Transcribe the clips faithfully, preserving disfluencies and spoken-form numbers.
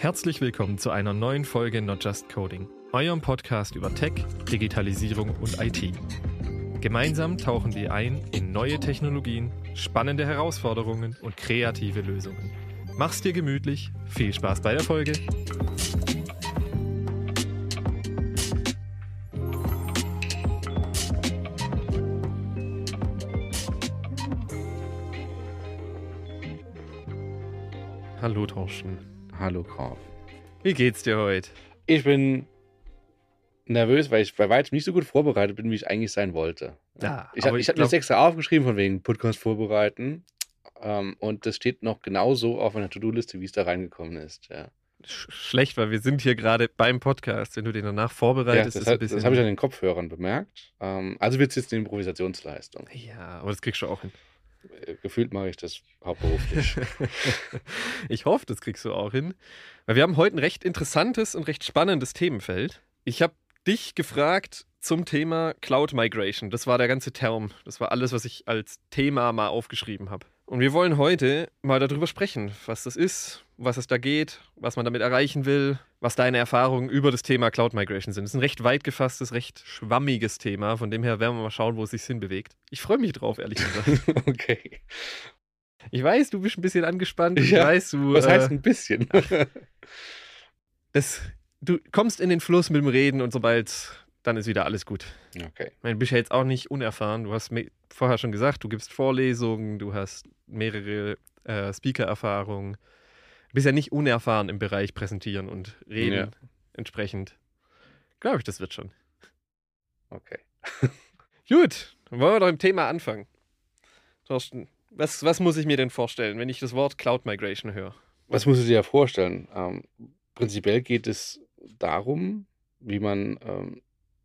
Herzlich willkommen zu einer neuen Folge Not Just Coding, eurem Podcast über Tech, Digitalisierung und I T. Gemeinsam tauchen wir ein in neue Technologien, spannende Herausforderungen und kreative Lösungen. Mach's dir gemütlich, viel Spaß bei der Folge. Hallo Thorsten. Hallo Graf. Wie geht's dir heute? Ich bin nervös, weil ich bei weitem nicht so gut vorbereitet bin, wie ich eigentlich sein wollte. Ja, ich habe ich hab mir glaub- das extra aufgeschrieben von wegen Podcast vorbereiten. Ähm, und das steht noch genauso auf meiner To-Do-Liste, wie es da reingekommen ist. Ja, Sch- Schlecht, weil wir sind hier gerade beim Podcast. Wenn du den danach ja vorbereitest, das, ist ein hat, bisschen... das habe ich an den Kopfhörern bemerkt. Ähm, also wird es jetzt eine Improvisationsleistung. Ja, aber das kriegst du auch hin. Äh, Gefühlt mache ich das hauptberuflich. Ich hoffe, das kriegst du auch hin. Weil wir haben heute ein recht interessantes und recht spannendes Themenfeld. Ich habe dich gefragt zum Thema Cloud Migration. Das war der ganze Term. Das war alles, was ich als Thema mal aufgeschrieben habe. Und wir wollen heute mal darüber sprechen, was das ist, was es da geht, was man damit erreichen will, was deine Erfahrungen über das Thema Cloud Migration sind. Das ist ein recht weit gefasstes, recht schwammiges Thema. Von dem her werden wir mal schauen, wo es sich hinbewegt. Ich freue mich drauf, ehrlich gesagt. Okay. Ich weiß, du bist ein bisschen angespannt. Ich Ja, weiß, du, Was äh, heißt ein bisschen? das, du kommst in den Fluss mit dem Reden und sobald, dann ist wieder alles gut. Okay. Ich meine, du bist ja jetzt auch nicht unerfahren. Du hast mir vorher schon gesagt, du gibst Vorlesungen, du hast mehrere äh, Speaker-Erfahrungen. Du bist ja nicht unerfahren im Bereich Präsentieren und Reden. Ja. Entsprechend glaube ich, das wird schon. Okay. Gut, dann wollen wir doch im Thema anfangen. Thorsten, was, was muss ich mir denn vorstellen, wenn ich das Wort Cloud Migration höre? Was musst du dir vorstellen? Ähm, prinzipiell geht es darum, wie man, ähm,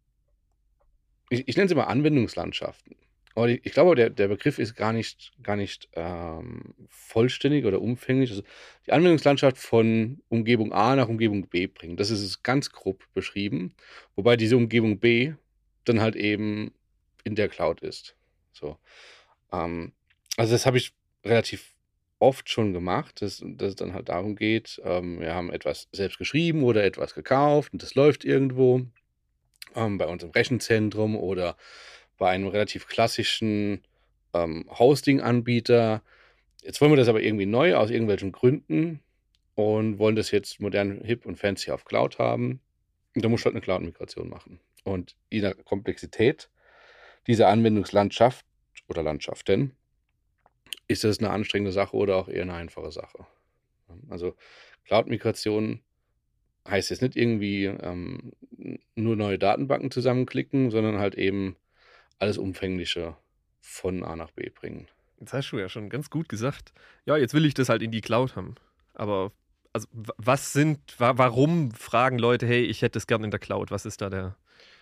ich, ich nenne es immer Anwendungslandschaften. Aber ich, ich glaube, der, der Begriff ist gar nicht, gar nicht ähm, vollständig oder umfänglich. Also die Anwendungslandschaft von Umgebung A nach Umgebung B bringen. Das ist es ganz grob beschrieben. Wobei diese Umgebung B dann halt eben in der Cloud ist. So. Ähm, also das habe ich relativ oft schon gemacht, dass, dass es dann halt darum geht, ähm, wir haben etwas selbst geschrieben oder etwas gekauft und das läuft irgendwo ähm, bei uns im Rechenzentrum oder bei einem relativ klassischen ähm, Hosting-Anbieter. Jetzt wollen wir das aber irgendwie neu aus irgendwelchen Gründen und wollen das jetzt modern, hip und fancy auf Cloud haben. Und da muss halt eine Cloud-Migration machen. Und in der Komplexität dieser Anwendungslandschaft oder Landschaften ist das eine anstrengende Sache oder auch eher eine einfache Sache. Also Cloud-Migration heißt jetzt nicht irgendwie ähm, nur neue Datenbanken zusammenklicken, sondern halt eben alles Umfängliche von A nach B bringen. Jetzt hast du ja schon ganz gut gesagt, ja, jetzt will ich das halt in die Cloud haben. Aber also, w- was sind, wa- warum fragen Leute, hey, ich hätte es gern in der Cloud? Was ist da der...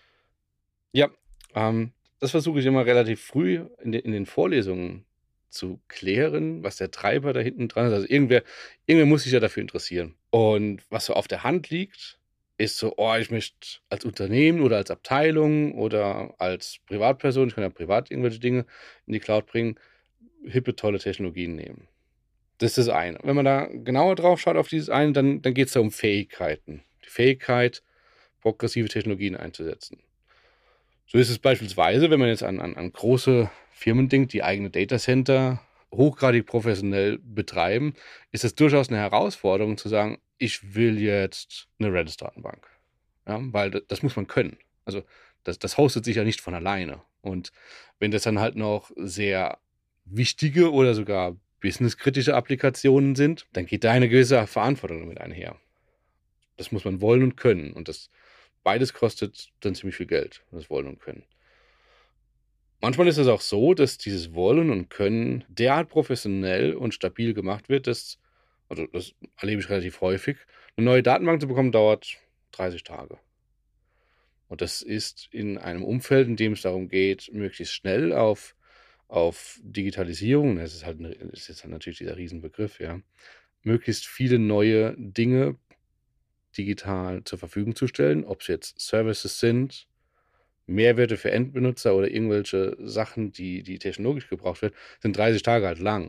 Ja, ähm, das versuche ich immer relativ früh in, den- in den Vorlesungen zu klären, was der Treiber da hinten dran ist. Also irgendwer, irgendwer muss sich ja dafür interessieren. Und was so auf der Hand liegt, ist so, oh, ich möchte als Unternehmen oder als Abteilung oder als Privatperson, ich kann ja privat irgendwelche Dinge in die Cloud bringen, hippe, tolle Technologien nehmen. Das ist das eine. Wenn man da genauer drauf schaut auf dieses eine, dann, dann geht es da um Fähigkeiten. Die Fähigkeit, progressive Technologien einzusetzen. So ist es beispielsweise, wenn man jetzt an, an, an große Firmen denkt, die eigene Datacenter hochgradig professionell betreiben, ist es durchaus eine Herausforderung zu sagen, ich will jetzt eine Redis-Datenbank. Ja, weil das, das muss man können. Also das, das hostet sich ja nicht von alleine. Und wenn das dann halt noch sehr wichtige oder sogar businesskritische Applikationen sind, dann geht da eine gewisse Verantwortung damit einher. Das muss man wollen und können. Und das beides kostet dann ziemlich viel Geld, das Wollen und Können. Manchmal ist es auch so, dass dieses Wollen und Können derart professionell und stabil gemacht wird, dass, also das erlebe ich relativ häufig, eine neue Datenbank zu bekommen, dauert dreißig Tage. Und das ist in einem Umfeld, in dem es darum geht, möglichst schnell auf, auf Digitalisierung, das ist halt eine, das ist jetzt halt natürlich dieser Riesenbegriff, ja, möglichst viele neue Dinge digital zur Verfügung zu stellen, ob es jetzt Services sind, Mehrwerte für Endbenutzer oder irgendwelche Sachen, die, die technologisch gebraucht werden, sind dreißig Tage halt lang.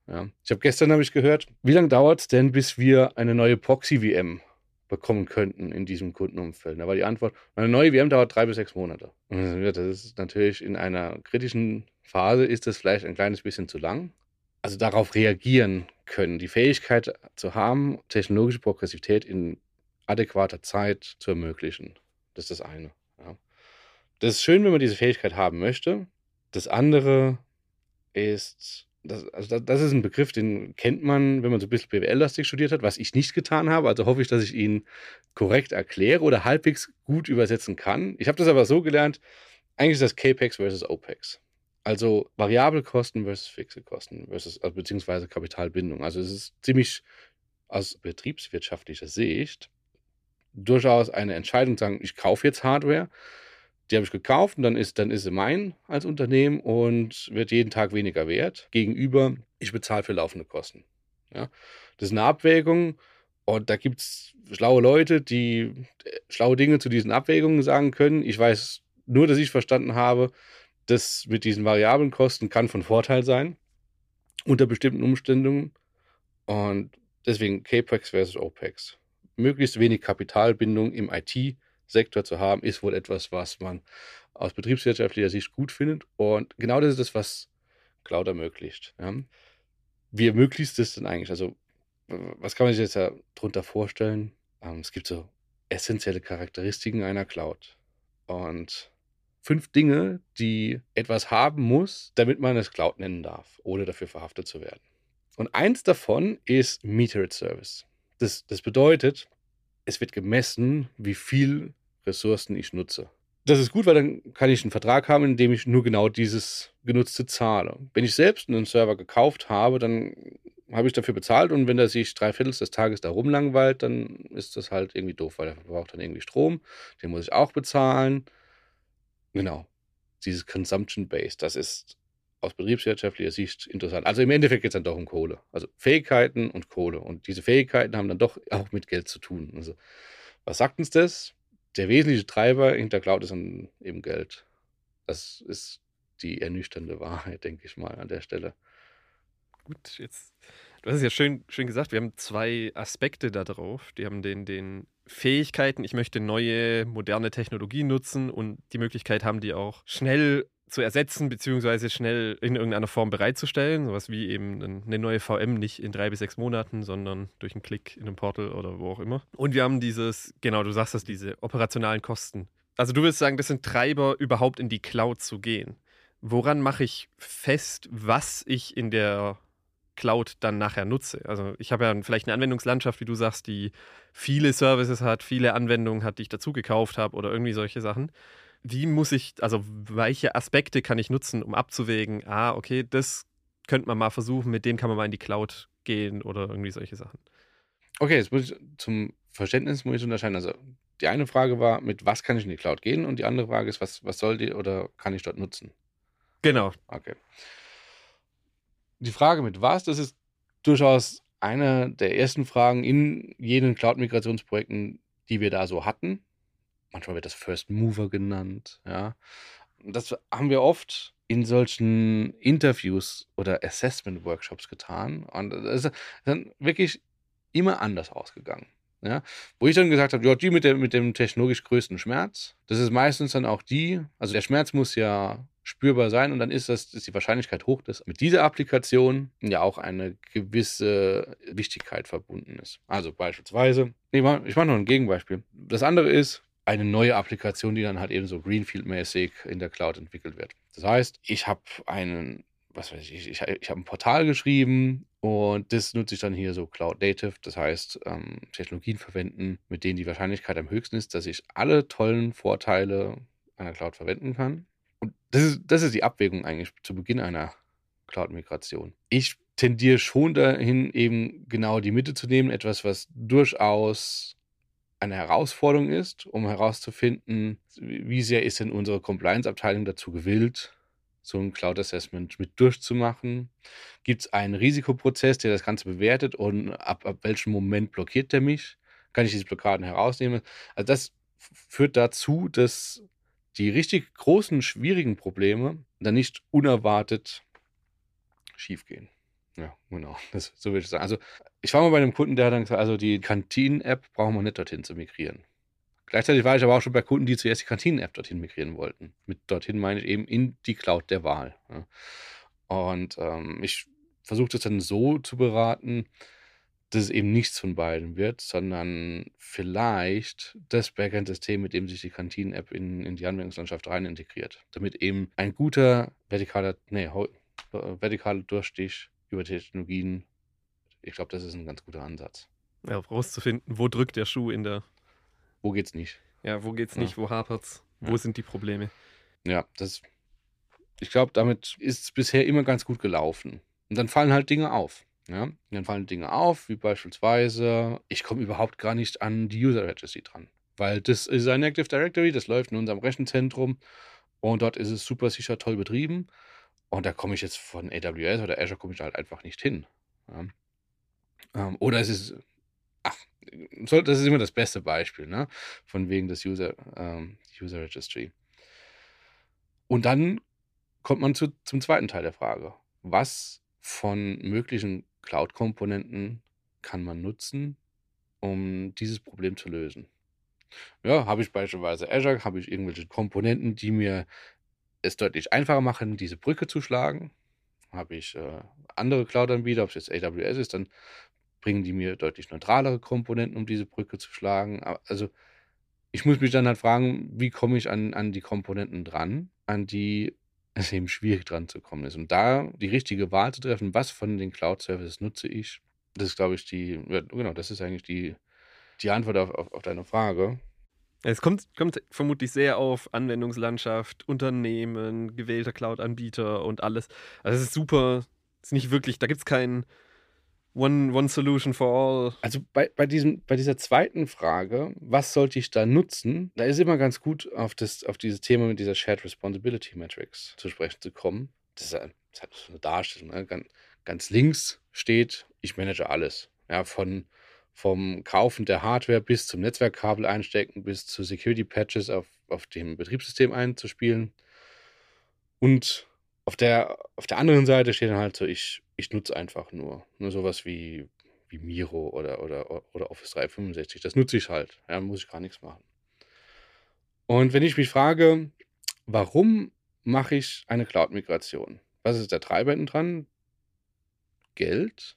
Ja. Ich habe gestern habe ich gehört, wie lange dauert es denn, bis wir eine neue Proxy-V M bekommen könnten in diesem Kundenumfeld? Da war die Antwort, eine neue V M dauert drei bis sechs Monate. Und das ist natürlich in einer kritischen Phase, ist das vielleicht ein kleines bisschen zu lang. Also darauf reagieren können, die Fähigkeit zu haben, technologische Progressivität in adäquater Zeit zu ermöglichen. Das ist das eine. Ja. Das ist schön, wenn man diese Fähigkeit haben möchte. Das andere ist, das, also das ist ein Begriff, den kennt man, wenn man so ein bisschen B W L-lastig studiert hat, was ich nicht getan habe. Also hoffe ich, dass ich ihn korrekt erkläre oder halbwegs gut übersetzen kann. Ich habe das aber so gelernt, eigentlich ist das CAPEX versus OPEX. Also variable Kosten versus fixe Kosten versus, also beziehungsweise Kapitalbindung. Also es ist ziemlich aus betriebswirtschaftlicher Sicht durchaus eine Entscheidung zu sagen, ich kaufe jetzt Hardware, die habe ich gekauft und dann ist, dann ist sie mein als Unternehmen und wird jeden Tag weniger wert. Gegenüber, ich bezahle für laufende Kosten. Ja? Das ist eine Abwägung und da gibt es schlaue Leute, die schlaue Dinge zu diesen Abwägungen sagen können. Ich weiß nur, dass ich verstanden habe, das mit diesen variablen Kosten kann von Vorteil sein unter bestimmten Umständen und deswegen CAPEX versus OPEX. Möglichst wenig Kapitalbindung im I T-Sektor zu haben, ist wohl etwas, was man aus betriebswirtschaftlicher Sicht gut findet und genau das ist das, was Cloud ermöglicht. Ja. Wie ermöglicht es denn eigentlich? Also was kann man sich jetzt darunter vorstellen? Ähm, es gibt so essentielle Charakteristiken einer Cloud und fünf Dinge, die etwas haben muss, damit man es Cloud nennen darf, ohne dafür verhaftet zu werden. Und eins davon ist Metered Service. Das, das bedeutet, es wird gemessen, wie viel Ressourcen ich nutze. Das ist gut, weil dann kann ich einen Vertrag haben, in dem ich nur genau dieses Genutzte zahle. Wenn ich selbst einen Server gekauft habe, dann habe ich dafür bezahlt und wenn er sich drei Viertel des Tages da rumlangweilt, dann ist das halt irgendwie doof, weil er verbraucht dann irgendwie Strom, den muss ich auch bezahlen. Genau, dieses Consumption-Based, das ist aus betriebswirtschaftlicher Sicht interessant. Also im Endeffekt geht es dann doch um Kohle. Also Fähigkeiten und Kohle. Und diese Fähigkeiten haben dann doch auch mit Geld zu tun. Also was sagt uns das? Der wesentliche Treiber hinter Cloud ist dann eben Geld. Das ist die ernüchternde Wahrheit, denke ich mal, an der Stelle. Gut, jetzt, du hast es ja schön, schön gesagt, wir haben zwei Aspekte da drauf. Die haben den, den Fähigkeiten, ich möchte neue, moderne Technologie nutzen und die Möglichkeit haben, die auch schnell zu ersetzen, beziehungsweise schnell in irgendeiner Form bereitzustellen. Sowas wie eben eine neue V M, nicht in drei bis sechs Monaten, sondern durch einen Klick in einem Portal oder wo auch immer. Und wir haben dieses, genau, du sagst das, diese operationalen Kosten. Also du willst sagen, das sind Treiber, überhaupt in die Cloud zu gehen. Woran mache ich fest, was ich in der Cloud dann nachher nutze? Also ich habe ja vielleicht eine Anwendungslandschaft, wie du sagst, die viele Services hat, viele Anwendungen hat, die ich dazu gekauft habe oder irgendwie solche Sachen. Wie muss ich, also welche Aspekte kann ich nutzen, um abzuwägen, ah, okay, das könnte man mal versuchen, mit dem kann man mal in die Cloud gehen oder irgendwie solche Sachen. Okay, jetzt muss ich zum Verständnis muss ich unterscheiden. Also die eine Frage war, mit was kann ich in die Cloud gehen? Und die andere Frage ist, was, was soll die oder kann ich dort nutzen? Genau. Okay. Die Frage mit was, das ist durchaus eine der ersten Fragen in jenen Cloud-Migrationsprojekten, die wir da so hatten. Manchmal wird das First Mover genannt, ja. Das haben wir oft in solchen Interviews oder Assessment-Workshops getan. Und das ist dann wirklich immer anders ausgegangen. Ja, wo ich dann gesagt habe, ja, die mit dem, mit dem technologisch größten Schmerz, das ist meistens dann auch die, also der Schmerz muss ja spürbar sein und dann ist das ist die Wahrscheinlichkeit hoch, dass mit dieser Applikation ja auch eine gewisse Wichtigkeit verbunden ist. Also beispielsweise, ich mache ich mach noch ein Gegenbeispiel. Das andere ist eine neue Applikation, die dann halt eben so Greenfield-mäßig in der Cloud entwickelt wird. Das heißt, ich habe einen was weiß ich, ich, ich habe ein Portal geschrieben und das nutze ich dann hier so Cloud Native, das heißt ähm, Technologien verwenden, mit denen die Wahrscheinlichkeit am höchsten ist, dass ich alle tollen Vorteile einer Cloud verwenden kann. Und das ist, das ist die Abwägung eigentlich zu Beginn einer Cloud-Migration. Ich tendiere schon dahin, eben genau die Mitte zu nehmen, etwas, was durchaus eine Herausforderung ist, um herauszufinden, wie sehr ist denn unsere Compliance-Abteilung dazu gewillt, so ein Cloud-Assessment mit durchzumachen? Gibt es einen Risikoprozess, der das Ganze bewertet und ab, ab welchem Moment blockiert der mich? Kann ich diese Blockaden herausnehmen? Also das führt dazu, dass die richtig großen, schwierigen Probleme dann nicht unerwartet schiefgehen. Ja, genau. Das, so würde ich sagen. Also, ich war mal bei einem Kunden, der hat dann gesagt, also die Kantinen-App brauchen wir nicht dorthin zu migrieren. Gleichzeitig war ich aber auch schon bei Kunden, die zuerst die Kantinen-App dorthin migrieren wollten. Mit dorthin meine ich eben in die Cloud der Wahl. Ja. Und ähm, ich versuche das dann so zu beraten, dass es eben nichts von beiden wird, sondern vielleicht das Backend-System, mit dem sich die Kantinen-App in, in die Anwendungslandschaft rein integriert. Damit eben ein guter vertikaler, nee, hau- äh, vertikaler Durchstich über Technologien, ich glaube, das ist ein ganz guter Ansatz. Ja, rauszufinden, wo drückt der Schuh in der, Wo geht's nicht? ja, wo geht's Ja. nicht, wo hapert's, wo Ja. sind die Probleme? Ja, das, ich glaube, damit ist es bisher immer ganz gut gelaufen. Und dann fallen halt Dinge auf. Ja? Und dann fallen Dinge auf, wie beispielsweise, ich komme überhaupt gar nicht an die User Registry dran. Weil das ist ein Active Directory, das läuft in unserem Rechenzentrum und dort ist es super sicher toll betrieben. Und da komme ich jetzt von A W S oder Azure komme ich da halt einfach nicht hin. Ja? Ähm, oder es ist, ach, soll- das ist immer das beste Beispiel, ne? Von wegen des User, ähm, User Registry. Und dann kommt man zu, zum zweiten Teil der Frage. Was von möglichen Cloud-Komponenten kann man nutzen, um dieses Problem zu lösen? Ja, habe ich beispielsweise Azure, habe ich irgendwelche Komponenten, die mir es deutlich einfacher machen, diese Brücke zu schlagen. Habe ich äh, andere Cloud-Anbieter, ob es jetzt A W S ist, dann bringen die mir deutlich neutralere Komponenten, um diese Brücke zu schlagen. Aber- Also ich muss mich dann halt fragen, wie komme ich an, an die Komponenten dran, an die es eben schwierig dran zu kommen ist. Und da die richtige Wahl zu treffen, was von den Cloud-Services nutze ich, das ist, glaube ich, die, ja, genau, das ist eigentlich die, die Antwort auf, auf, auf deine Frage. Es kommt, kommt vermutlich sehr auf Anwendungslandschaft, Unternehmen, gewählter Cloud-Anbieter und alles. Also es ist super, es ist nicht wirklich, da gibt es kein One, One Solution for all. Also bei, bei, diesem, bei dieser zweiten Frage, was sollte ich da nutzen, da ist immer ganz gut auf, das, auf dieses Thema mit dieser Shared Responsibility Matrix zu sprechen zu kommen. Das ist, ein- das hat so eine Darstellung. Ne? Ganz, ganz links steht, ich manage alles. Ja, von, vom Kaufen der Hardware bis zum Netzwerkkabel einstecken, bis zu Security Patches auf, auf dem Betriebssystem einzuspielen. Und auf der, auf der anderen Seite steht dann halt so, ich, ich nutze einfach nur. Nur sowas wie, wie Miro oder, oder, oder Office dreihundertfünfundsechzig. Das nutze ich halt. Ja, muss ich gar nichts machen. Und wenn ich mich frage, warum mache ich eine Cloud-Migration? Was ist der Treiber hinten dran? Geld.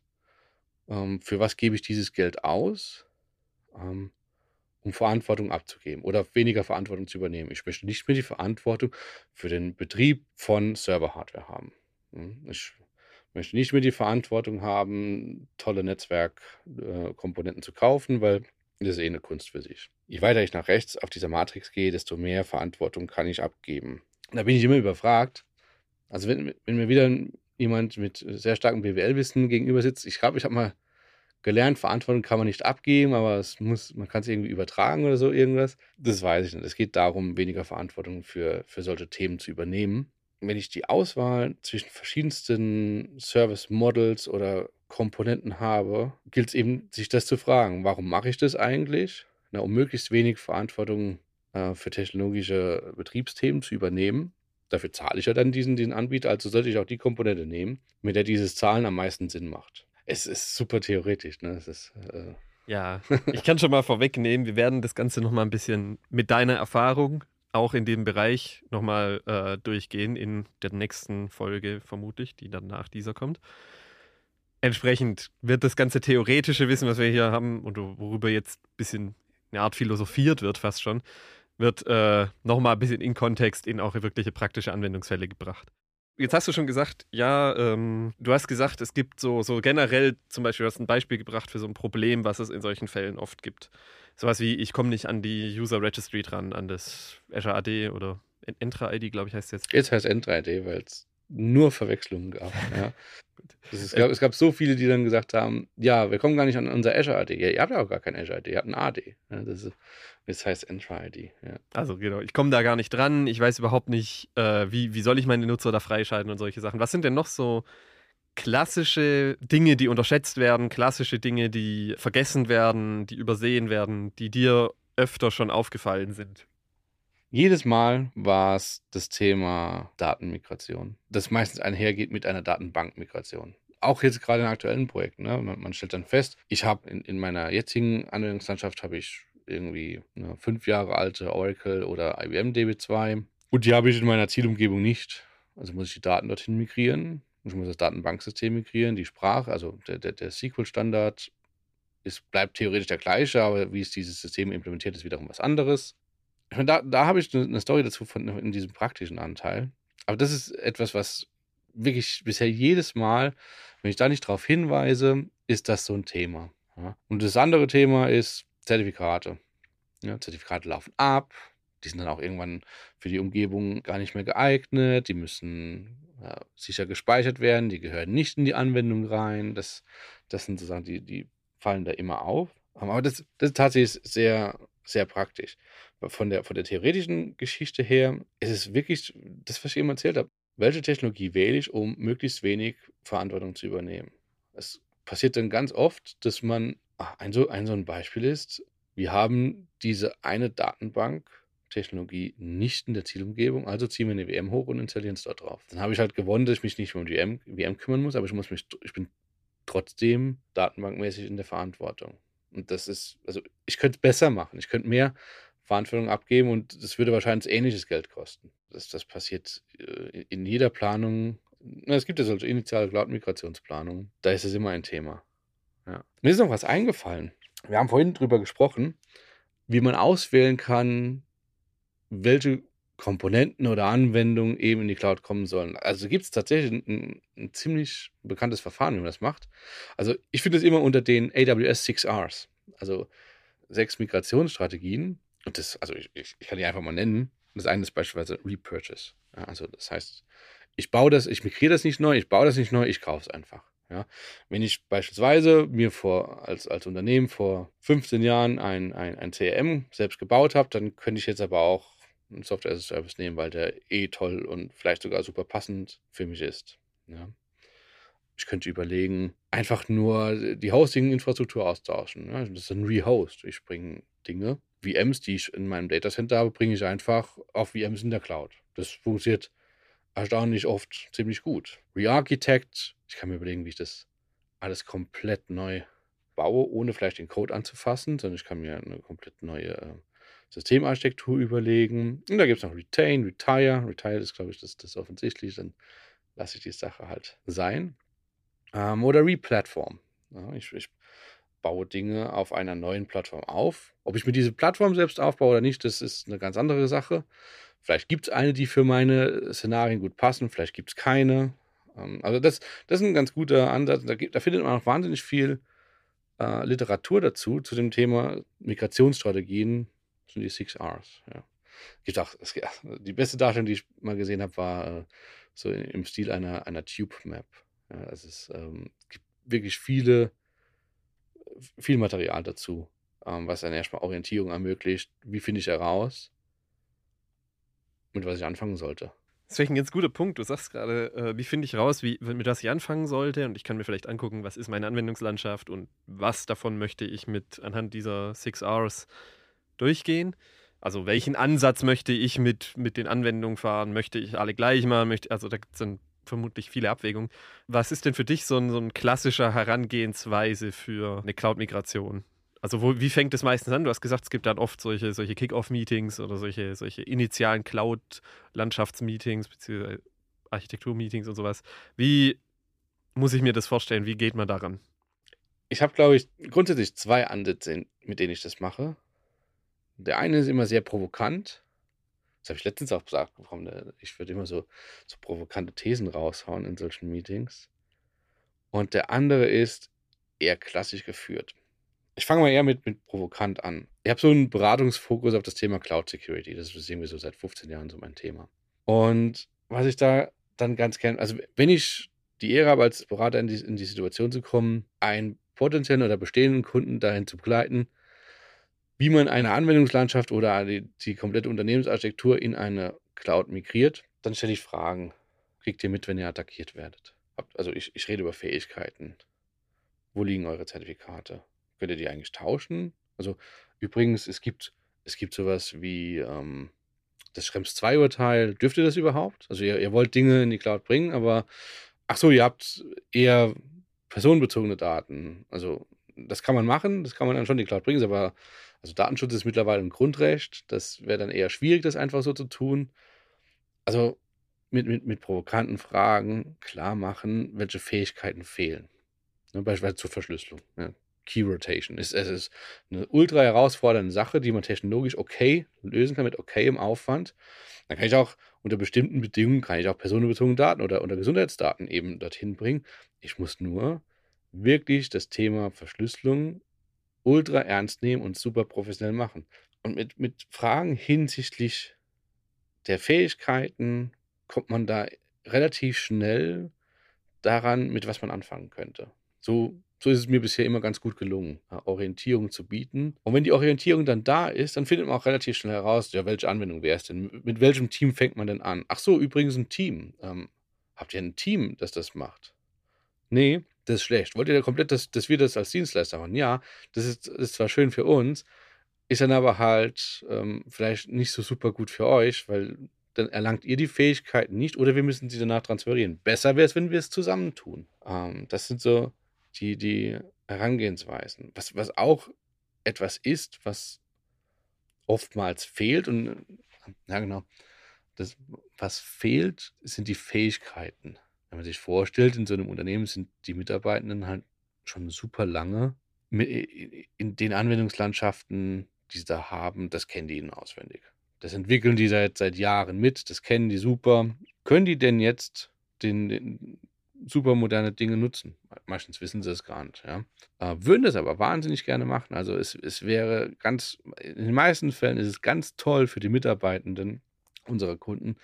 Ähm, für was gebe ich dieses Geld aus? Ähm, um Verantwortung abzugeben oder weniger Verantwortung zu übernehmen. Ich möchte nicht mehr die Verantwortung für den Betrieb von Server-Hardware haben. Hm, Ich möchte nicht mehr die Verantwortung haben, tolle Netzwerkkomponenten zu kaufen, weil das ist eh eine Kunst für sich. Je weiter ich nach rechts auf dieser Matrix gehe, desto mehr Verantwortung kann ich abgeben. Da bin ich immer überfragt. Also wenn, wenn mir wieder jemand mit sehr starkem B W L-Wissen gegenüber sitzt, ich glaube, ich habe mal gelernt, Verantwortung kann man nicht abgeben, aber es muss, man kann es irgendwie übertragen oder so irgendwas. Das weiß ich nicht. Es geht darum, weniger Verantwortung für, für solche Themen zu übernehmen. Wenn ich die Auswahl zwischen verschiedensten Service Models oder Komponenten habe, gilt es eben, sich das zu fragen. Warum mache ich das eigentlich? Na, um möglichst wenig Verantwortung äh, für technologische Betriebsthemen zu übernehmen. Dafür zahle ich ja dann diesen, diesen Anbieter, also sollte ich auch die Komponente nehmen, mit der dieses Zahlen am meisten Sinn macht. Es ist super theoretisch, ne? Es ist, äh Ja, ich kann schon mal vorwegnehmen, wir werden das Ganze nochmal ein bisschen mit deiner Erfahrung auch in dem Bereich nochmal äh, durchgehen in der nächsten Folge vermutlich, die dann nach dieser kommt. Entsprechend wird das ganze theoretische Wissen, was wir hier haben und worüber jetzt ein bisschen eine Art philosophiert wird fast schon, wird äh, nochmal ein bisschen in Kontext in auch wirkliche praktische Anwendungsfälle gebracht. Jetzt hast du schon gesagt, ja, ähm, du hast gesagt, es gibt so, so generell, zum Beispiel, du hast ein Beispiel gebracht für so ein Problem, was es in solchen Fällen oft gibt. Sowas wie, ich komme nicht an die User Registry dran, an das Azure A D oder Entra I D, glaube ich, heißt es jetzt. Jetzt heißt N drei D, weil es nur Verwechslungen gab. Ja. Es, es, gab, es gab so viele, die dann gesagt haben, ja, wir kommen gar nicht an unser Azure A D. Ja, ihr habt ja auch gar kein Azure A D, ihr habt ein A D. Ja, das, ist, das heißt Entra I D. Ja. Also genau, ich komme da gar nicht dran, ich weiß überhaupt nicht, äh, wie, wie soll ich meine Nutzer da freischalten und solche Sachen. Was sind denn noch so klassische Dinge, die unterschätzt werden, klassische Dinge, die vergessen werden, die übersehen werden, die dir öfter schon aufgefallen sind? Jedes Mal war es das Thema Datenmigration, das meistens einhergeht mit einer Datenbankmigration. auch jetzt gerade in aktuellen Projekten. Ne? Man, man stellt dann fest, ich habe in, in meiner jetzigen Anwendungslandschaft habe ich irgendwie eine fünf Jahre alte Oracle oder I B M D B zwei und die habe ich in meiner Zielumgebung nicht. Also muss ich die Daten dorthin migrieren. Ich muss das Datenbanksystem migrieren, die Sprache, also der, der, der S Q L-Standard ist, bleibt theoretisch der gleiche, aber wie es dieses System implementiert, ist wiederum was anderes. Ich meine, da, da habe ich eine Story dazu von in diesem praktischen Anteil. Aber das ist etwas, was wirklich bisher jedes Mal, wenn ich da nicht darauf hinweise, ist das so ein Thema. Ja. Und das andere Thema ist Zertifikate. Ja, Zertifikate laufen ab. Die sind dann auch irgendwann für die Umgebung gar nicht mehr geeignet. Die müssen ja, sicher gespeichert werden. Die gehören nicht in die Anwendung rein. Das, das sind so Sachen, die, die fallen da immer auf. Aber das, das ist tatsächlich sehr, sehr praktisch. Von der, von der theoretischen Geschichte her ist es wirklich das, was ich eben erzählt habe. Welche Technologie wähle ich, um möglichst wenig Verantwortung zu übernehmen? Es passiert dann ganz oft, dass man, ach, ein, so, ein so ein Beispiel ist, wir haben diese eine Datenbank-Technologie nicht in der Zielumgebung, also ziehen wir eine V M hoch und installieren es dort drauf. Dann habe ich halt gewonnen, dass ich mich nicht mehr um die V M, V M kümmern muss, aber ich muss mich, ich bin trotzdem datenbankmäßig in der Verantwortung. Und das ist, also ich könnte es besser machen. Ich könnte mehr Verantwortung abgeben und das würde wahrscheinlich ähnliches Geld kosten. Das, das passiert äh, in jeder Planung. Na, es gibt ja solche initiale Cloud-Migrationsplanungen. Da ist es immer ein Thema. Ja. Mir ist noch was eingefallen. Wir haben vorhin drüber gesprochen, wie man auswählen kann, welche Komponenten oder Anwendungen eben in die Cloud kommen sollen. Also gibt es tatsächlich ein, ein ziemlich bekanntes Verfahren, wie man das macht. Also ich finde es immer unter den A W S six Rs, also sechs Migrationsstrategien. Und das, also ich, ich, ich kann die einfach mal nennen. Das eine ist beispielsweise Repurchase. Ja, also das heißt, ich baue das, ich migriere das nicht neu, ich baue das nicht neu, ich kaufe es einfach. Ja, wenn ich beispielsweise mir vor, als, als Unternehmen vor fünfzehn Jahren ein, ein, ein C R M selbst gebaut habe, dann könnte ich jetzt aber auch einen Software as a Service nehmen, weil der eh toll und vielleicht sogar super passend für mich ist. Ja. Ich könnte überlegen, einfach nur die Hosting-Infrastruktur austauschen. Ja. Das ist ein Rehost. Ich bringe Dinge, V Ms, die ich in meinem Datacenter habe, bringe ich einfach auf V Ms in der Cloud. Das funktioniert erstaunlich oft ziemlich gut. Re-Architect, ich kann mir überlegen, wie ich das alles komplett neu baue, ohne vielleicht den Code anzufassen, sondern ich kann mir eine komplett neue äh, Systemarchitektur überlegen. Und da gibt es noch Retain, Retire. Retire ist, glaube ich, das, das offensichtlich. Dann lasse ich die Sache halt sein. Ähm, oder Replatform. Ja, ich, ich baue Dinge auf einer neuen Plattform auf. Ob ich mir diese Plattform selbst aufbaue oder nicht, das ist eine ganz andere Sache. Vielleicht gibt es eine, die für meine Szenarien gut passen, vielleicht gibt es keine. Ähm, also das, das ist ein ganz guter Ansatz. Da, gibt, da findet man auch wahnsinnig viel äh, Literatur dazu, zu dem Thema Migrationsstrategien, sind die six Rs. Ja. Gibt auch, es, die beste Darstellung, die ich mal gesehen habe, war äh, so im Stil einer, einer Tube-Map. Ja, also es ähm, gibt wirklich viele, viel Material dazu, ähm, was dann erstmal Orientierung ermöglicht. Wie finde ich heraus, mit was ich anfangen sollte? Das ist ein ganz guter Punkt. Du sagst gerade, äh, wie finde ich raus, wie, mit was ich anfangen sollte. Und ich kann mir vielleicht angucken, was ist meine Anwendungslandschaft und was davon möchte ich mit anhand dieser six Rs durchgehen. Also welchen Ansatz möchte ich mit, mit den Anwendungen fahren? Möchte ich alle gleich machen? Möchte, also da gibt es dann vermutlich viele Abwägungen. Was ist denn für dich so ein, so ein klassischer Herangehensweise für eine Cloud-Migration? Also wo, wie fängt es meistens an? Du hast gesagt, es gibt dann oft solche, solche Kick-Off-Meetings oder solche, solche initialen Cloud-Landschaftsmeetings bzw. Architektur-Meetings und sowas. Wie muss ich mir das vorstellen? Wie geht man daran? Ich habe, glaube ich, grundsätzlich zwei Ansätze, mit denen ich das mache. Der eine ist immer sehr provokant. Das habe ich letztens auch gesagt bekommen. Ich würde immer so, so provokante Thesen raushauen in solchen Meetings. Und der andere ist eher klassisch geführt. Ich fange mal eher mit, mit provokant an. Ich habe so einen Beratungsfokus auf das Thema Cloud Security. Das ist irgendwie so seit fünfzehn Jahren so mein Thema. Und was ich da dann ganz gerne, also wenn ich die Ehre habe, als Berater in die, in die Situation zu kommen, einen potenziellen oder bestehenden Kunden dahin zu begleiten, wie man eine Anwendungslandschaft oder die, die komplette Unternehmensarchitektur in eine Cloud migriert, dann stelle ich Fragen. Kriegt ihr mit, wenn ihr attackiert werdet? Also ich, ich rede über Fähigkeiten. Wo liegen eure Zertifikate? Könnt ihr die eigentlich tauschen? Also übrigens, es gibt, es gibt sowas wie ähm, das Schrems zwei Urteil. Dürft ihr das überhaupt? Also ihr, ihr wollt Dinge in die Cloud bringen, aber ach so, ihr habt eher personenbezogene Daten. Also das kann man machen, das kann man dann schon in die Cloud bringen, aber also Datenschutz ist mittlerweile ein Grundrecht. Das wäre dann eher schwierig, das einfach so zu tun. Also mit, mit, mit provokanten Fragen klar machen, welche Fähigkeiten fehlen. Ne, beispielsweise zur Verschlüsselung. Ja. Key Rotation. Es, es ist eine ultra herausfordernde Sache, die man technologisch okay lösen kann, mit okayem Aufwand. Dann kann ich auch unter bestimmten Bedingungen, kann ich auch personenbezogene Daten oder, oder Gesundheitsdaten eben dorthin bringen. Ich muss nur wirklich das Thema Verschlüsselung ultra ernst nehmen und super professionell machen. Und mit, mit Fragen hinsichtlich der Fähigkeiten kommt man da relativ schnell daran, mit was man anfangen könnte. So, so ist es mir bisher immer ganz gut gelungen, ja, Orientierung zu bieten. Und wenn die Orientierung dann da ist, dann findet man auch relativ schnell heraus, ja, welche Anwendung wäre es denn? Mit welchem Team fängt man denn an? Ach so, übrigens ein Team. Ähm, habt ihr ein Team, das das macht? Nee, das ist schlecht. Wollt ihr da komplett, dass, dass wir das als Dienstleister machen? Ja, das ist, das ist zwar schön für uns, ist dann aber halt ähm, vielleicht nicht so super gut für euch, weil dann erlangt ihr die Fähigkeiten nicht oder wir müssen sie danach transferieren. Besser wäre es, wenn wir es zusammen tun. Ähm, das sind so die, die Herangehensweisen. Was, was auch etwas ist, was oftmals fehlt und äh, ja genau, das, was fehlt, sind die Fähigkeiten. Wenn man sich vorstellt, in so einem Unternehmen sind die Mitarbeitenden halt schon super lange mit, in den Anwendungslandschaften, die sie da haben, das kennen die ihnen auswendig. Das entwickeln die seit, seit Jahren mit, das kennen die super. Können die denn jetzt den, den super moderne Dinge nutzen? Meistens wissen sie es gar nicht. Ja? Äh, würden das aber wahnsinnig gerne machen. Also es, es wäre ganz, in den meisten Fällen ist es ganz toll für die Mitarbeitenden unserer Kunden,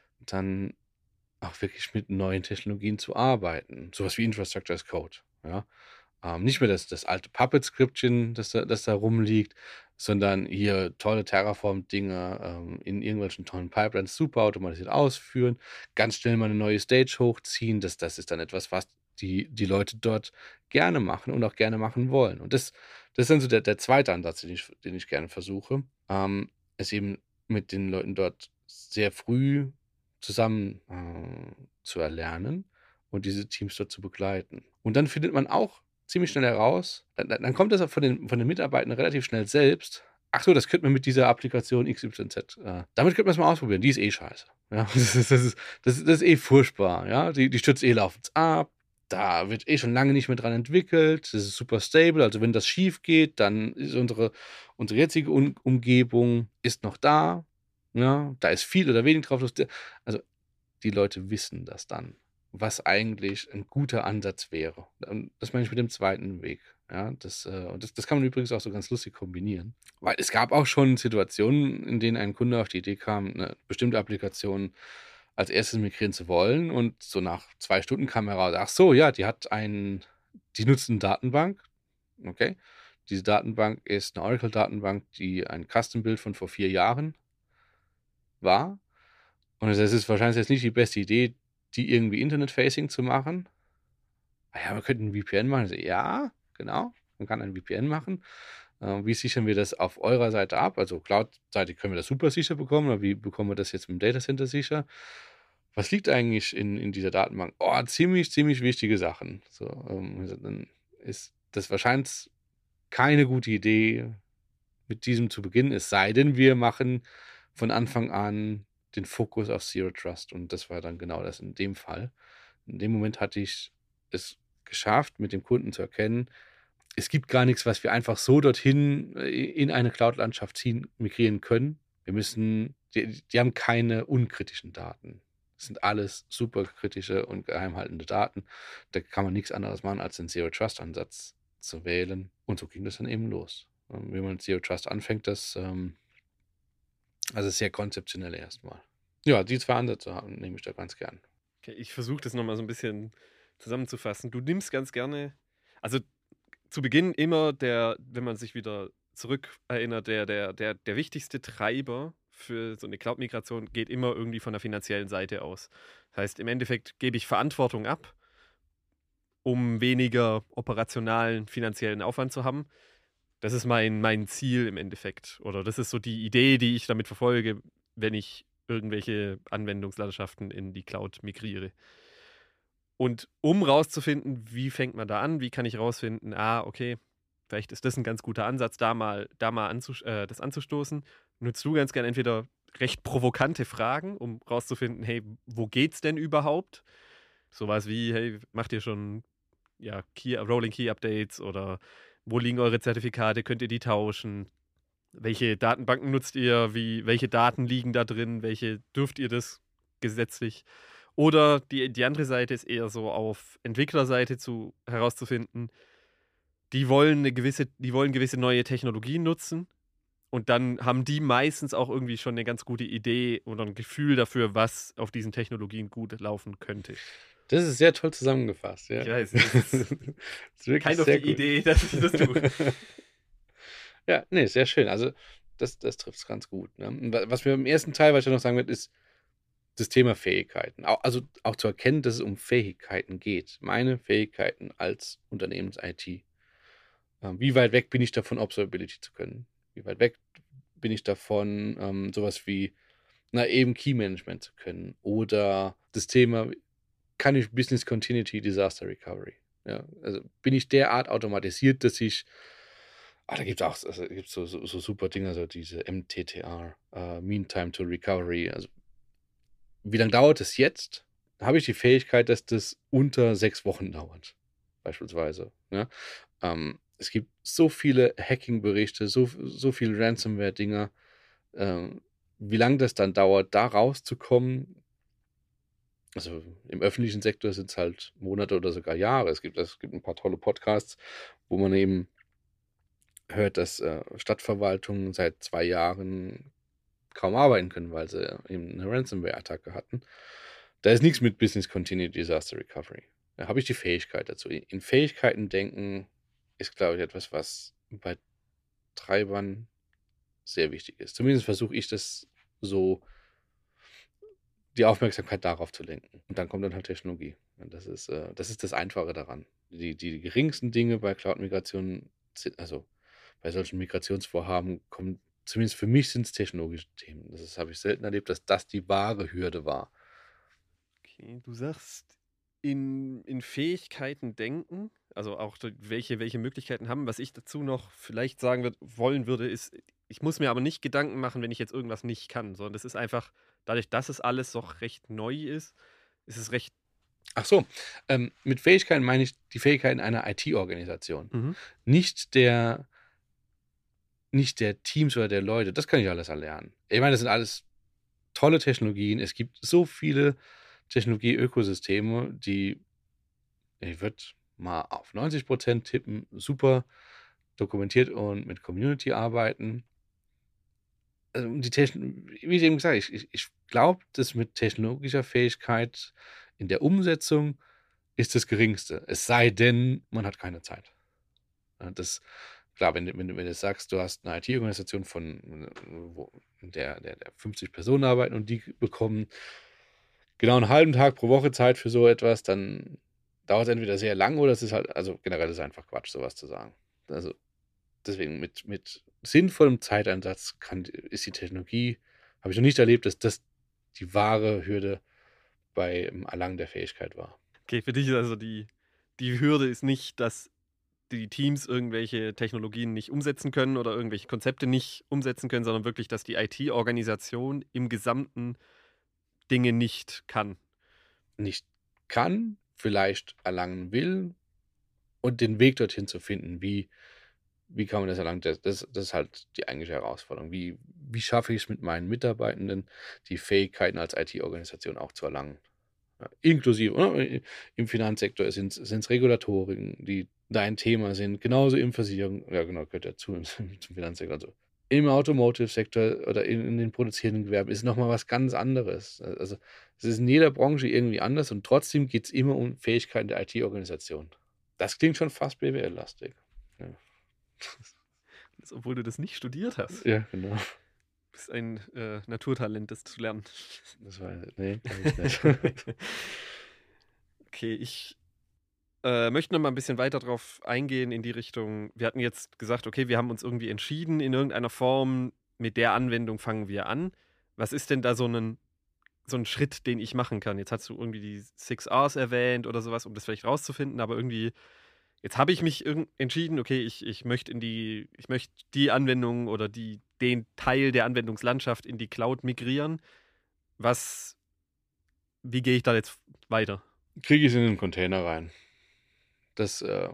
dann auch wirklich mit neuen Technologien zu arbeiten. Sowas wie Infrastructure as Code. Ja? Ähm, nicht mehr das, das alte Puppet-Skriptchen, das da, das da rumliegt, sondern hier tolle Terraform-Dinge ähm, in irgendwelchen tollen Pipelines super automatisiert ausführen, ganz schnell mal eine neue Stage hochziehen. Das, das ist dann etwas, was die, die Leute dort gerne machen und auch gerne machen wollen. Und das, das ist dann so der, der zweite Ansatz, den ich, den ich gerne versuche, ähm, es eben mit den Leuten dort sehr früh zusammen äh, zu erlernen und diese Teams dort zu begleiten. Und dann findet man auch ziemlich schnell heraus, dann, dann kommt das auch von den, von den Mitarbeitern relativ schnell selbst. Ach so, das könnte man mit dieser Applikation X Y Z. Äh, damit könnte man es mal ausprobieren. Die ist eh scheiße. Ja, das, ist, das, ist, das, ist, das ist eh furchtbar. Ja, die, die stützt eh laufend ab. Da wird eh schon lange nicht mehr dran entwickelt. Das ist super stable. Also wenn das schief geht, dann ist unsere, unsere jetzige um Umgebung ist noch da. Ja, da ist viel oder wenig drauf. Also die Leute wissen das dann, was eigentlich ein guter Ansatz wäre. Und das meine ich mit dem zweiten Weg. Ja, das, äh, und das, das kann man übrigens auch so ganz lustig kombinieren. Weil es gab auch schon Situationen, in denen ein Kunde auf die Idee kam, eine bestimmte Applikation als erstes migrieren zu wollen. Und so nach zwei Stunden kam heraus, ach so, ja, die hat einen, die nutzt eine Datenbank. Okay. Diese Datenbank ist eine Oracle-Datenbank, die ein Custom-Build von vor vier Jahren war. Und es ist wahrscheinlich jetzt nicht die beste Idee, die irgendwie Internet-Facing zu machen. Ah ja, wir könnten ein V P N machen. Also, ja, genau, man kann ein V P N machen. Äh, wie sichern wir das auf eurer Seite ab? Also Cloud-Seite können wir das super sicher bekommen, aber wie bekommen wir das jetzt mit dem Datacenter sicher? Was liegt eigentlich in, in dieser Datenbank? Oh, ziemlich, ziemlich wichtige Sachen. So, ähm, also dann ist das wahrscheinlich keine gute Idee, mit diesem zu beginnen, es sei denn, wir machen von Anfang an den Fokus auf Zero Trust. Und das war dann genau das in dem Fall. In dem Moment hatte ich es geschafft, mit dem Kunden zu erkennen, es gibt gar nichts, was wir einfach so dorthin in eine Cloud-Landschaft ziehen, migrieren können. Wir müssen, die, die haben keine unkritischen Daten. Das sind alles super kritische und geheimhaltende Daten. Da kann man nichts anderes machen, als den Zero-Trust-Ansatz zu wählen. Und so ging das dann eben los. Wenn man mit Zero Trust anfängt, das ähm, also sehr konzeptionell erstmal. Ja, die zwei Ansätze haben, nehme ich da ganz gern. Okay, ich versuche das nochmal so ein bisschen zusammenzufassen. Du nimmst ganz gerne, also zu Beginn immer der, wenn man sich wieder zurückerinnert, der, der, der, der wichtigste Treiber für so eine Cloud-Migration geht immer irgendwie von der finanziellen Seite aus. Das heißt, im Endeffekt gebe ich Verantwortung ab, um weniger operationalen finanziellen Aufwand zu haben. Das ist mein, mein Ziel im Endeffekt. Oder das ist so die Idee, die ich damit verfolge, wenn ich irgendwelche Anwendungslandschaften in die Cloud migriere. Und um rauszufinden, wie fängt man da an, wie kann ich rausfinden, ah, okay, vielleicht ist das ein ganz guter Ansatz, da mal, da mal anzus äh, das anzustoßen, nutzt du ganz gern entweder recht provokante Fragen, um rauszufinden, hey, wo geht's denn überhaupt? Sowas wie, hey, macht ihr schon ja, Key, Rolling Key Updates oder wo liegen eure Zertifikate, könnt ihr die tauschen? Welche Datenbanken nutzt ihr? Wie, welche Daten liegen da drin? Welche dürft ihr das gesetzlich? Oder die, die andere Seite ist eher so auf Entwicklerseite zu herauszufinden, die wollen eine gewisse, die wollen gewisse neue Technologien nutzen und dann haben die meistens auch irgendwie schon eine ganz gute Idee oder ein Gefühl dafür, was auf diesen Technologien gut laufen könnte. Das ist sehr toll zusammengefasst, ja. Ich weiß, das ist, Das ist wirklich keine auf sehr die gut. Idee, dass ich das tue. Ja, nee, sehr schön. Also, das, das trifft es ganz gut. Ne? Und wa- Was wir im ersten Teil, was ich noch sagen würde, ist das Thema Fähigkeiten. Au- Also auch zu erkennen, dass es um Fähigkeiten geht. Meine Fähigkeiten als Unternehmens-I T. Ähm, Wie weit weg bin ich davon, Observability zu können? Wie weit weg bin ich davon, ähm, sowas wie, na eben Key Management zu können? Oder das Thema, kann ich Business Continuity, Disaster Recovery? Ja, also bin ich derart automatisiert, dass ich, ah, da gibt es auch also gibt's so, so, so super Dinge, also diese M T T R, äh, Mean Time to Recovery. Also wie lange dauert es jetzt? Habe ich die Fähigkeit, dass das unter sechs Wochen dauert, beispielsweise. Ja? Ähm, es gibt so viele Hacking-Berichte, so, so viele Ransomware-Dinger. Ähm, wie lange das dann dauert, da rauszukommen, also im öffentlichen Sektor sind es halt Monate oder sogar Jahre. Es gibt, es gibt ein paar tolle Podcasts, wo man eben hört, dass äh, Stadtverwaltungen seit zwei Jahren kaum arbeiten können, weil sie eben eine Ransomware-Attacke hatten. Da ist nichts mit Business Continuity Disaster Recovery. Da habe ich die Fähigkeit dazu. In Fähigkeiten denken ist, glaube ich, etwas, was bei Treibern sehr wichtig ist. Zumindest versuche ich das so, die Aufmerksamkeit darauf zu lenken. Und dann kommt dann halt Technologie. Und das ist, äh, das ist das Einfache daran. Die, die geringsten Dinge bei Cloud-Migration, sind- also bei solchen Migrationsvorhaben, kommen, zumindest für mich sind es technologische Themen. Das ist- habe ich selten erlebt, dass das die wahre Hürde war. Okay, du sagst in, in Fähigkeiten denken, also auch so welche, welche Möglichkeiten haben. Was ich dazu noch vielleicht sagen würd, wollen würde, ist, ich muss mir aber nicht Gedanken machen, wenn ich jetzt irgendwas nicht kann, sondern das ist einfach, dadurch, dass es alles doch recht neu ist, ist es recht. Ach so, ähm, mit Fähigkeiten meine ich die Fähigkeiten einer I T-Organisation. Mhm. Nicht der, nicht der Teams oder der Leute. Das kann ich alles erlernen. Ich meine, das sind alles tolle Technologien. Es gibt so viele Technologie-Ökosysteme, die, ich würde mal auf neunzig Prozent tippen, super dokumentiert und mit Community arbeiten. Also die Techn wie ich eben gesagt habe, ich, ich, ich glaube, dass mit technologischer Fähigkeit in der Umsetzung ist das Geringste. Es sei denn, man hat keine Zeit. Ja, das, klar, wenn, du- wenn, du- wenn du sagst, du hast eine I T-Organisation von äh, wo, in der, der, der fünfzig Personen arbeiten und die bekommen genau einen halben Tag pro Woche Zeit für so etwas, dann dauert es entweder sehr lang oder es ist halt, also generell ist es einfach Quatsch, sowas zu sagen. Also deswegen mit, mit sinnvollem Zeiteinsatz kann, ist die Technologie, habe ich noch nicht erlebt, dass das die wahre Hürde beim Erlangen der Fähigkeit war. Okay, für dich ist also die, die Hürde ist nicht, dass die Teams irgendwelche Technologien nicht umsetzen können oder irgendwelche Konzepte nicht umsetzen können, sondern wirklich, dass die I T-Organisation im Gesamten Dinge nicht kann. Nicht kann, vielleicht erlangen will und den Weg dorthin zu finden, wie, wie kann man das erlangen, das, das, das ist halt die eigentliche Herausforderung. Wie, wie schaffe ich es mit meinen Mitarbeitenden, die Fähigkeiten als I T-Organisation auch zu erlangen? Ja, inklusive, oder? Im Finanzsektor sind es Regulatoren, die dein Thema sind, genauso im Versicherung, ja genau, gehört dazu zum Finanzsektor. Also im Automotive-Sektor oder in, in den produzierenden Gewerben ist nochmal was ganz anderes. Also es ist in jeder Branche irgendwie anders und trotzdem geht es immer um Fähigkeiten der I T-Organisation. Das klingt schon fast B W L-lastig. Ja. Das, obwohl du das nicht studiert hast. Ja, genau. Du bist ein äh, Naturtalent, das zu lernen. Das war, nee, glaube ich nicht. Okay, ich äh, möchte noch mal ein bisschen weiter drauf eingehen in die Richtung. Wir hatten jetzt gesagt, okay, wir haben uns irgendwie entschieden, in irgendeiner Form, mit der Anwendung fangen wir an. Was ist denn da so ein so ein Schritt, den ich machen kann. Jetzt hast du irgendwie die six R's erwähnt oder sowas, um das vielleicht rauszufinden, aber irgendwie, jetzt habe ich mich irgend- entschieden, okay, ich, ich möchte in die, ich möchte die Anwendung oder die, den Teil der Anwendungslandschaft in die Cloud migrieren. Was, wie gehe ich da jetzt weiter? Kriege ich es in den Container rein. Das, äh,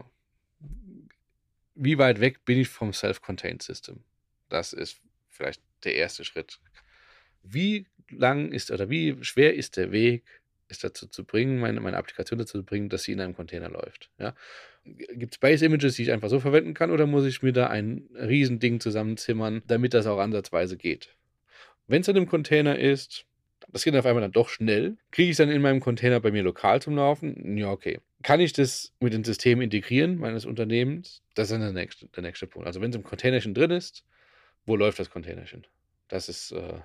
wie weit weg bin ich vom Self-Contained System? Das ist vielleicht der erste Schritt. Wie lang ist oder wie schwer ist der Weg, es dazu zu bringen, meine, meine Applikation dazu zu bringen, dass sie in einem Container läuft? Ja? Gibt es Base-Images, die ich einfach so verwenden kann, oder muss ich mir da ein Riesending zusammenzimmern, damit das auch ansatzweise geht? Wenn es in einem Container ist, das geht auf einmal dann doch schnell. Kriege ich es dann in meinem Container bei mir lokal zum Laufen? Ja, okay. Kann ich das mit dem System integrieren meines Unternehmens? Das ist dann der nächste, der nächste Punkt. Also wenn es im Containerchen drin ist, wo läuft das Containerchen? Das ist äh,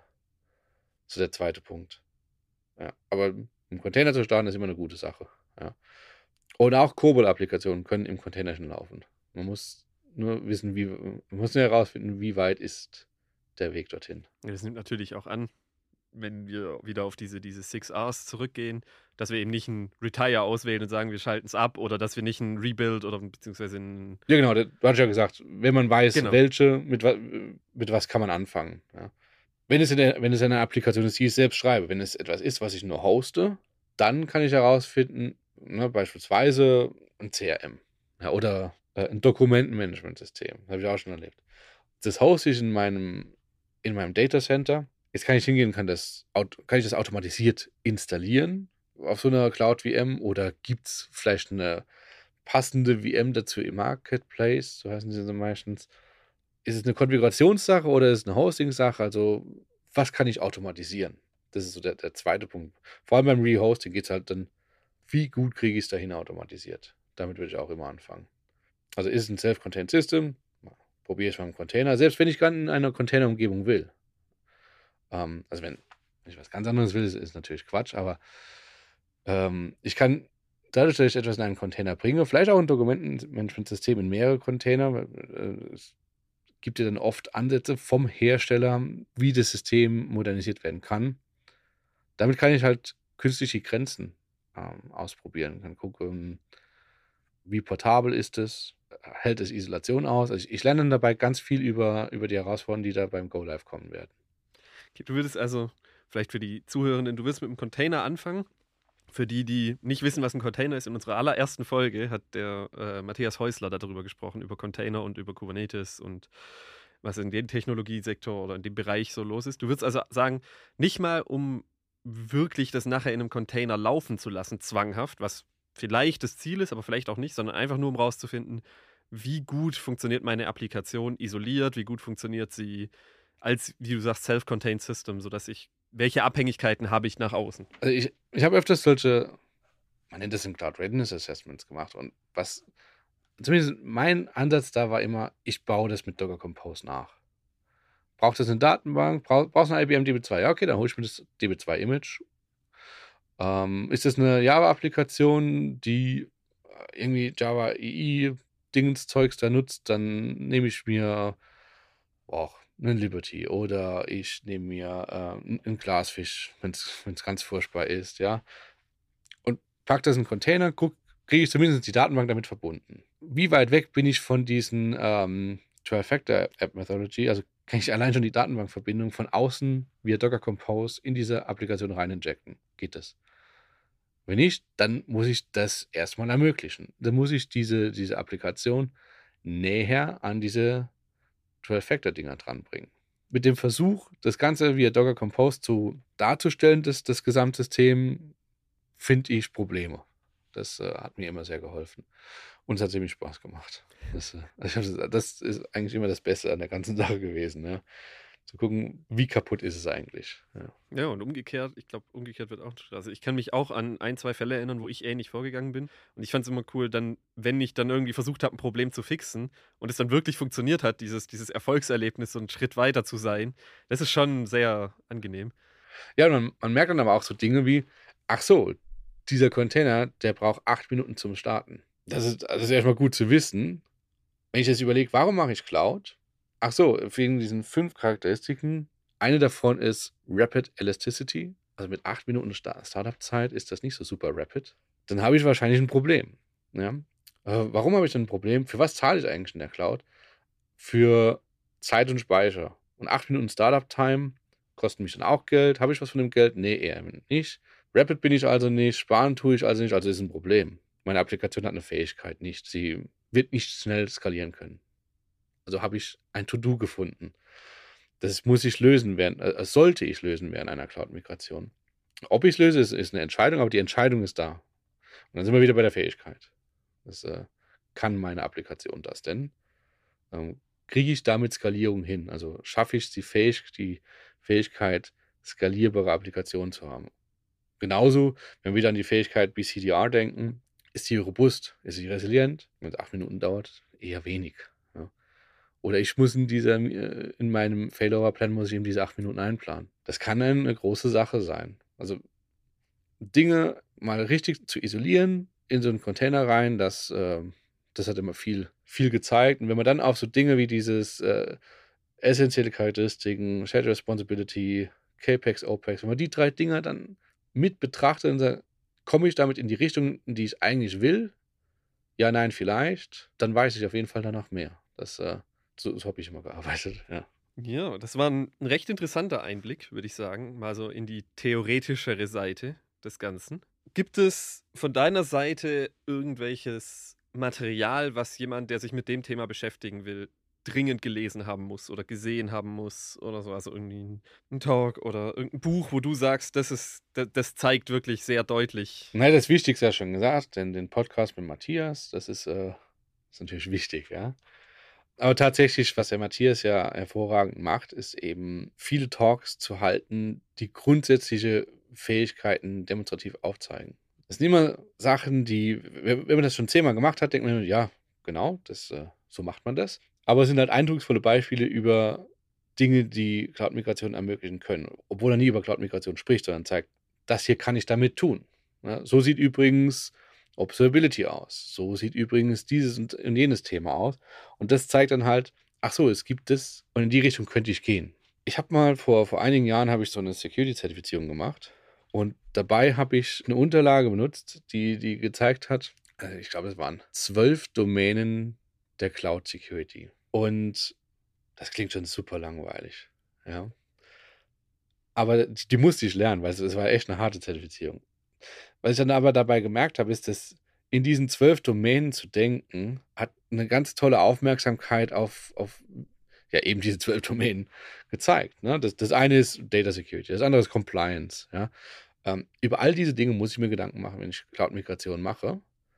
so der zweite Punkt. Ja, aber im Container zu starten ist immer eine gute Sache. Ja. Und auch Cobol-Applikationen können im Containerchen laufen. Man muss nur wissen, wie, man muss nur herausfinden, wie weit ist der Weg dorthin. Ja, das nimmt natürlich auch an, wenn wir wieder auf diese, diese six R's zurückgehen, dass wir eben nicht ein Retire auswählen und sagen, wir schalten es ab, oder dass wir nicht ein Rebuild oder beziehungsweise ein. Ja, genau, du hast ja gesagt, wenn man weiß, Genau. welche, mit, wa- mit was kann man anfangen. Ja. Wenn, es in der, wenn es eine Applikation ist, die ich selbst schreibe, wenn es etwas ist, was ich nur hoste, dann kann ich herausfinden, ne, beispielsweise ein C R M, ja, oder äh, ein Dokumentenmanagementsystem. Das habe ich auch schon erlebt. Das hoste ich in meinem, in meinem Data Center. Jetzt kann ich hingehen, kann, das, aut- kann ich das automatisiert installieren auf so einer Cloud-V M, oder gibt es vielleicht eine passende V M dazu im Marketplace, so heißen sie so meistens. Ist es eine Konfigurationssache oder ist es eine Hosting-Sache? Also, was kann ich automatisieren? Das ist so der, der zweite Punkt. Vor allem beim Rehosting geht es halt dann, wie gut kriege ich es dahin automatisiert? Damit würde ich auch immer anfangen. Also ist es ein Self-Contained System? Probiere ich mal im Container, selbst wenn ich gar in einer Container-Umgebung will. Ähm, also wenn ich was ganz anderes will, ist, ist natürlich Quatsch, aber ähm, ich kann dadurch, dass ich etwas in einen Container bringe, vielleicht auch ein Dokumentenmanagementsystem in mehrere Container, äh, es gibt ja dann oft Ansätze vom Hersteller, wie das System modernisiert werden kann. Damit kann ich halt künstliche Grenzen ähm, ausprobieren. Kann gucken, wie portabel ist es, hält es Isolation aus. Also ich, ich lerne dann dabei ganz viel über, über die Herausforderungen, die da beim Go Live kommen werden. Okay, du würdest also, vielleicht für die Zuhörenden, du wirst mit einem Container anfangen. Für die, die nicht wissen, was ein Container ist, in unserer allerersten Folge hat der äh, Matthias Häusler darüber gesprochen, über Container und über Kubernetes und was in dem Technologiesektor oder in dem Bereich so los ist. Du würdest also sagen, nicht mal um wirklich das nachher in einem Container laufen zu lassen, zwanghaft, was vielleicht das Ziel ist, aber vielleicht auch nicht, sondern einfach nur um rauszufinden, wie gut funktioniert meine Applikation isoliert, wie gut funktioniert sie als, wie du sagst, Self-Contained System, sodass ich, welche Abhängigkeiten habe ich nach außen? Also ich, ich habe öfters solche, man nennt das in Cloud Readiness Assessments gemacht, und was, zumindest mein Ansatz da war immer, ich baue das mit Docker Compose nach. Braucht das eine Datenbank? Brauch, brauchst du eine I B M D B zwei? Ja, okay, dann hole ich mir das D B zwei Image. Ähm, ist das eine Java-Applikation, die äh, irgendwie Java E E Dingens Zeugs da nutzt, dann nehme ich mir auch einen Liberty, oder ich nehme mir äh, einen Glassfish, wenn es ganz furchtbar ist, ja. Und pack das in einen Container, guck, kriege ich zumindest die Datenbank damit verbunden. Wie weit weg bin ich von diesen ähm, Two-Factor-App-Methodology? Also kann ich allein schon die Datenbankverbindung von außen via Docker Compose in diese Applikation rein injecten? Geht das? Wenn nicht, dann muss ich das erstmal ermöglichen. Dann muss ich diese, diese Applikation näher an diese Two-Factor-Dinger dranbringen. Mit dem Versuch, das Ganze via Docker Compose zu darzustellen, das, das Gesamtsystem, finde ich Probleme. Das äh, hat mir immer sehr geholfen. Und es hat ziemlich Spaß gemacht. Das, äh, also das ist eigentlich immer das Beste an der ganzen Sache gewesen. Ne? Zu gucken, wie kaputt ist es eigentlich. Ja. Ja, und umgekehrt, ich glaube, umgekehrt wird auch. Also, ich kann mich auch an ein, zwei Fälle erinnern, wo ich ähnlich vorgegangen bin. Und ich fand es immer cool, dann, wenn ich dann irgendwie versucht habe, ein Problem zu fixen und es dann wirklich funktioniert hat, dieses, dieses Erfolgserlebnis, so einen Schritt weiter zu sein, das ist schon sehr angenehm. Ja, und man, man merkt dann aber auch so Dinge wie, ach so, dieser Container, der braucht acht Minuten zum Starten. Das ist, das ist erstmal gut zu wissen. Wenn ich jetzt überlege, warum mache ich Cloud? Ach so, wegen diesen fünf Charakteristiken. Eine davon ist Rapid Elasticity. also mit acht Minuten Startup-Zeit ist das nicht so super rapid, dann habe ich wahrscheinlich ein Problem. Ja? Äh, warum habe ich denn ein Problem? Für was zahle ich eigentlich in der Cloud? Für Zeit und Speicher. Und acht Minuten Startup-Time kosten mich dann auch Geld. Habe ich was von dem Geld? Nee, eher nicht. Rapid bin ich also nicht, sparen tue ich also nicht, also ist ein Problem. Meine Applikation hat eine Fähigkeit nicht. Sie wird nicht schnell skalieren können. Also habe ich ein To-Do gefunden. Das muss ich lösen werden, äh, sollte ich lösen während einer Cloud-Migration. Ob ich es löse, ist, ist eine Entscheidung, aber die Entscheidung ist da. Und dann sind wir wieder bei der Fähigkeit. Das äh, kann meine Applikation das denn? Ähm, kriege ich damit Skalierung hin? Also schaffe ich die, Fähig die Fähigkeit, skalierbare Applikationen zu haben? Genauso, wenn wir wieder an die Fähigkeit B C D R denken, ist die robust, ist sie resilient? Wenn es acht Minuten dauert, eher wenig. Ja. Oder ich muss in, dieser, in meinem Failover-Plan muss ich eben diese acht Minuten einplanen. Das kann eine große Sache sein. Also Dinge mal richtig zu isolieren, in so einen Container rein, das, äh, das hat immer viel, viel gezeigt. Und wenn man dann auf so Dinge wie dieses äh, essentielle Charakteristiken, Shared Responsibility, Capex, Opex, wenn man die drei Dinger dann mit betrachtet und sagt, komme ich damit in die Richtung, in die ich eigentlich will? Ja, nein, vielleicht. Dann weiß ich auf jeden Fall danach mehr. Das, äh, so, so habe ich immer gearbeitet, ja. Ja, das war ein, ein recht interessanter Einblick, würde ich sagen, mal so in die theoretischere Seite des Ganzen. Gibt es von deiner Seite irgendwelches Material, was jemand, der sich mit dem Thema beschäftigen will, dringend gelesen haben muss oder gesehen haben muss oder so, also irgendwie ein, ein Talk oder irgendein Buch, wo du sagst, das ist, das, das zeigt wirklich sehr deutlich. Nein, das Wichtigste hast du schon gesagt, denn den Podcast mit Matthias, das ist, äh, ist natürlich wichtig, ja. Aber tatsächlich, was der Matthias ja hervorragend macht, ist eben viele Talks zu halten, die grundsätzliche Fähigkeiten demonstrativ aufzeigen. Das sind immer Sachen, die, wenn man das schon zehnmal gemacht hat, denkt man, ja, genau, das, äh, so macht man das. Aber es sind halt eindrucksvolle Beispiele über Dinge, die Cloud-Migration ermöglichen können. Obwohl er nie über Cloud-Migration spricht, sondern zeigt, das hier kann ich damit tun. Ja, so sieht übrigens Observability aus. So sieht übrigens dieses und jenes Thema aus. Und das zeigt dann halt, ach so, es gibt das und in die Richtung könnte ich gehen. Ich habe mal vor, vor einigen Jahren habe ich so eine Security-Zertifizierung gemacht und dabei habe ich eine Unterlage benutzt, die, die gezeigt hat, also ich glaube, es waren zwölf Domänen der Cloud Security. Und das klingt schon super langweilig. Ja. Aber die, die musste ich lernen, weil es, es war echt eine harte Zertifizierung. Was ich dann aber dabei gemerkt habe, ist, dass in diesen zwölf Domänen zu denken, hat eine ganz tolle Aufmerksamkeit auf, auf ja, eben diese zwölf Domänen gezeigt. Ne? Das, das eine ist Data Security, das andere ist Compliance. Ja? Ähm, über all diese Dinge muss ich mir Gedanken machen, wenn ich Cloud-Migration mache.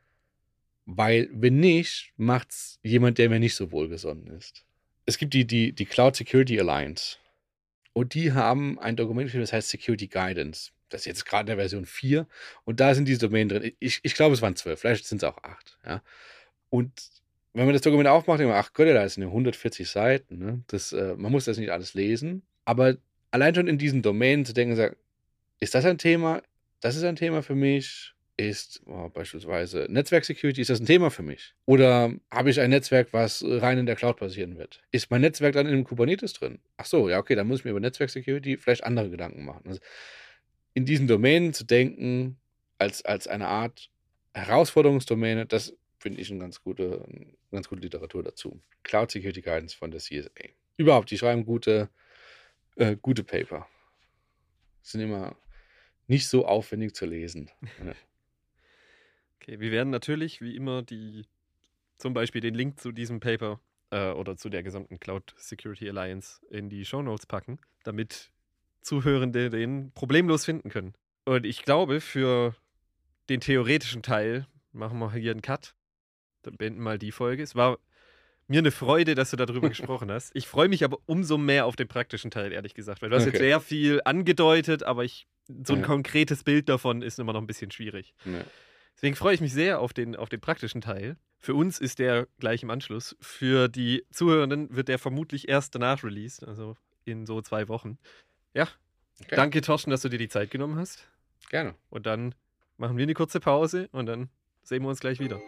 Weil, wenn nicht, macht es jemand, der mir nicht so wohlgesonnen ist. Es gibt die, die, die Cloud Security Alliance. Und die haben ein Dokument geschrieben, das heißt Security Guidance. Das ist jetzt gerade in der Version vier. Und da sind diese Domänen drin. Ich, ich glaube, es waren zwölf. Vielleicht sind es auch acht. Ja. Und wenn man das Dokument aufmacht, denkt man, ach Gott, da sind hundertvierzig Seiten. Ne? Das, äh, man muss das nicht alles lesen. Aber allein schon in diesen Domänen zu denken, sagen, ist das ein Thema? Das ist ein Thema für mich. Ist oh, beispielsweise Netzwerk-Security, ist das ein Thema für mich? Oder habe ich ein Netzwerk, was rein in der Cloud basieren wird? Ist mein Netzwerk dann in einem Kubernetes drin? Ach so, ja, okay, dann muss ich mir über Netzwerk-Security vielleicht andere Gedanken machen. Also in diesen Domänen zu denken, als, als eine Art Herausforderungsdomäne, das finde ich eine ganz gute, eine ganz gute Literatur dazu. Cloud Security Guidance von der C S A. Überhaupt, die schreiben gute, äh, gute Paper. Sind immer nicht so aufwendig zu lesen. Ja. Okay, wir werden natürlich wie immer die, zum Beispiel den Link zu diesem Paper äh, oder zu der gesamten Cloud Security Alliance in die Shownotes packen, damit Zuhörende den problemlos finden können. Und ich glaube, für den theoretischen Teil machen wir hier einen Cut. Dann beenden mal die Folge. Es war mir eine Freude, dass du darüber gesprochen hast. Ich freue mich aber umso mehr auf den praktischen Teil, ehrlich gesagt, weil du hast Okay. jetzt sehr viel angedeutet, aber ich, so ein Ja. konkretes Bild davon ist immer noch ein bisschen schwierig. Ja. Deswegen freue ich mich sehr auf den, auf den praktischen Teil. Für uns ist der gleich im Anschluss. Für die Zuhörenden wird der vermutlich erst danach released, also in so zwei Wochen. Ja, Okay. danke Thorsten, dass du dir die Zeit genommen hast. Gerne. Und dann machen wir eine kurze Pause und dann sehen wir uns gleich wieder.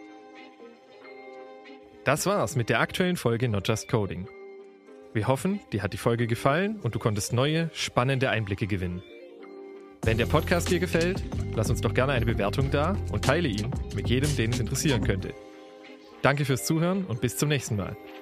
Das war's mit der aktuellen Folge Not Just Coding. Wir hoffen, dir hat die Folge gefallen und du konntest neue, spannende Einblicke gewinnen. Wenn der Podcast dir gefällt, lass uns doch gerne eine Bewertung da und teile ihn mit jedem, den es interessieren könnte. Danke fürs Zuhören und bis zum nächsten Mal.